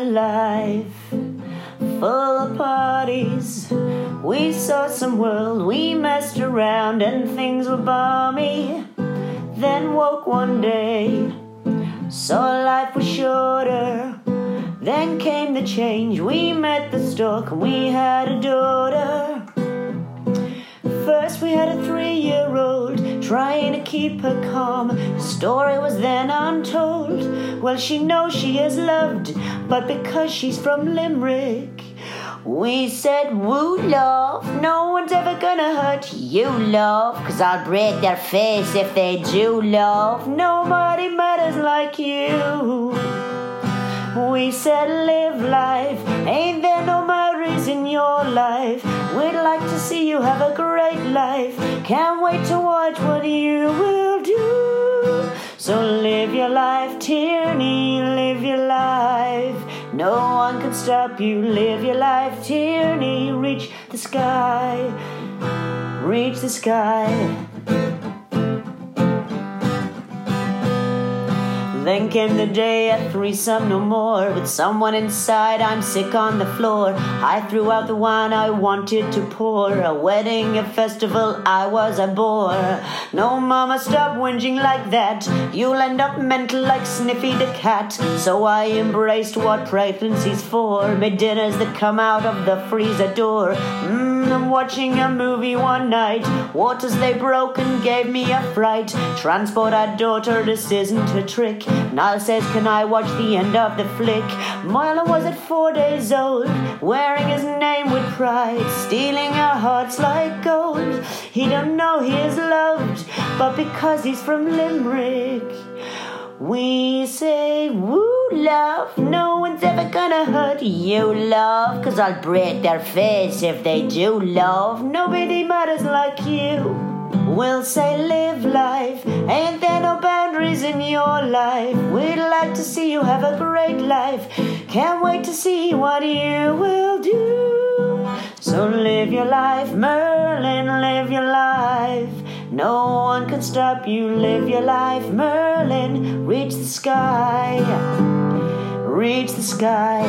life full of parties. We saw some world, we messed around and things were balmy. Then woke one day, saw life was shorter. Then came the change, we met the stork and we had a daughter. First we had a 3-year-old, trying to keep her calm. The story was then untold. Well, she knows she is loved, but because she's from Limerick, we said, woo, love, no one's ever gonna hurt you, love, 'cause I'll break their face if they do, love. Nobody matters like you. We said, live life, ain't there no Marys in your life? We'd like to see you have a great life. Can't wait to watch what you will do. So live your life, Tierney, live your life. No one can stop you, live your life, Tierney. Reach the sky, reach the sky. Then came the day at threesome no more. With someone inside, I'm sick on the floor. I threw out the wine I wanted to pour. A wedding, a festival, I was a bore. No, mama, stop whinging like that. You'll end up mental like Sniffy the cat. So I embraced what pregnancy's for. Made dinners that come out of the freezer door. I'm watching a movie one night. Waters they broke and gave me a fright. Transport our daughter, this isn't a trick. Niall says, can I watch the end of the flick? Marlon was at 4 days old, wearing his name with pride, stealing our hearts like gold. He don't know he is loved, but because he's from Limerick, we say, woo, love, no one's ever gonna hurt you, love, 'cause I'll break their face if they do, love. Nobody matters like you. We'll say, live life, ain't there no boundaries in your life? We'd like to see you have a great life. Can't wait to see what you will do. So live your life, Merlin, live your life. No one can stop you, live your life, Merlin. Reach the sky, reach the sky.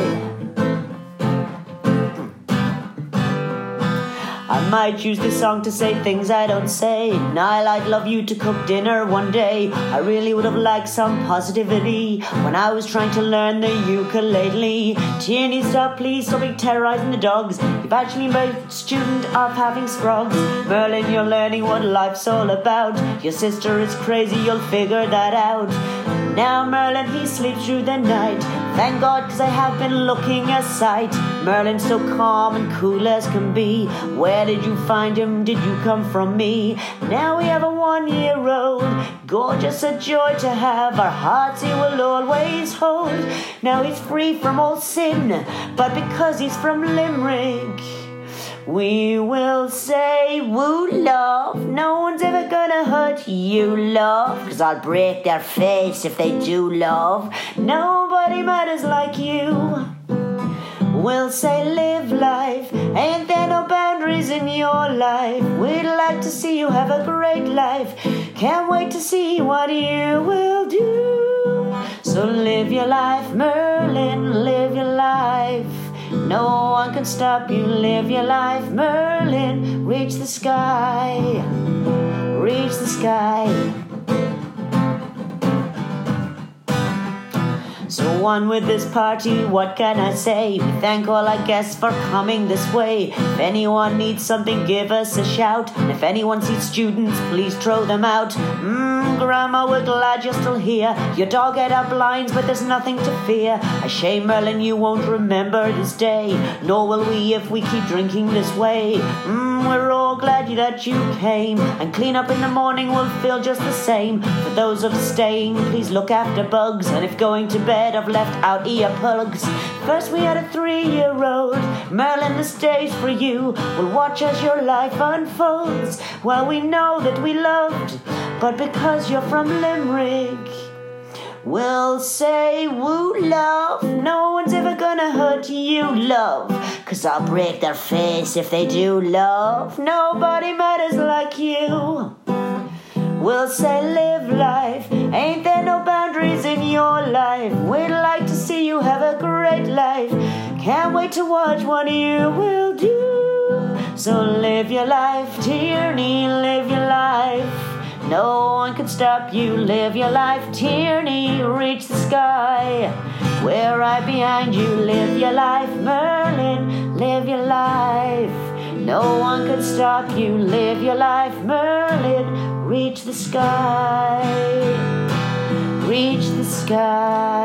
I might use this song to say things I don't say. Niall, I'd love you to cook dinner one day. I really would have liked some positivity when I was trying to learn the ukulele. Tierney, stop, please, stop terrorizing the dogs. You've actually made a student of having scrogs. Merlin, you're learning what life's all about. Your sister is crazy, you'll figure that out. Now Merlin, he sleeps through the night. Thank God, 'cause I have been looking a sight. Merlin's so calm and cool as can be. Where did you find him? Did you come from me? Now we have a 1-year-old, gorgeous, a joy to have. Our hearts he will always hold. Now he's free from all sin, but because he's from Limerick, we will say, woo, love, no one's ever gonna hurt you, love, 'cause I'll break their face if they do, love. Nobody matters like you. We'll say, live life, ain't there no boundaries in your life? We'd like to see you have a great life. Can't wait to see what you will do. So live your life, Merlin, live your life. No one can stop you, live your life, Merlin. Reach the sky, reach the sky. So on with this party, what can I say? We thank all our guests for coming this way. If anyone needs something, give us a shout. And if anyone sees students, please throw them out. Grandma, we're glad you're still here. Your dog ate our blinds, but there's nothing to fear. A shame, Merlin, you won't remember this day. Nor will we if we keep drinking this way. We're all glad that you came. And clean up in the morning will feel just the same. For those of staying, please look after bugs. And if going to bed, I've left out earplugs. First we had a 3-year-old. Merlin, this day's for you. We'll watch as your life unfolds. Well, we know that we loved, but because you're from Limerick, we'll say, woo, love, no one's ever gonna hurt you, love, 'cause I'll break their face if they do, love. Nobody matters like you. We'll say live life. Ain't there no boundaries in your life? We'd like to see you have a great life. Can't wait to watch what you will do. So live your life, Tierney, live your life. No one can stop you, live your life, Tierney, reach the sky. We're right behind you, live your life, Merlin, live your life. No one can stop you, live your life, Merlin, reach the sky, reach the sky.